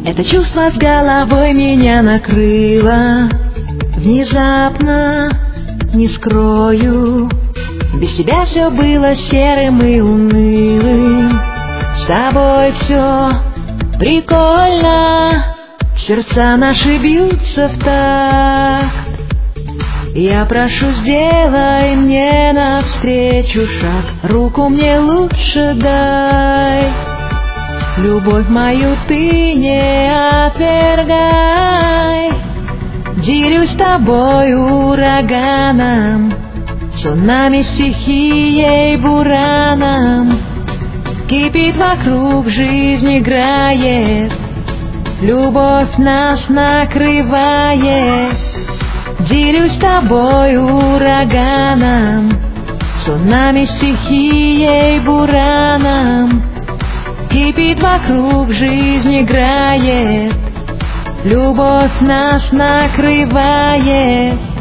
Это чувство с головой меня накрыло внезапно, не скрою. Без тебя все было серым и унылым. С тобой все прикольно, сердца наши бьются в такт. Я прошу, сделай мне навстречу шаг, руку мне лучше дай. Любовь мою ты не отвергай. Делюсь с тобой ураганом, цунами, стихией, бураном. Кипит вокруг, жизнь играет, любовь нас накрывает. Делюсь с тобой ураганом, цунами, стихией, бураном. Кипит вокруг, жизнь играет, любовь нас накрывает.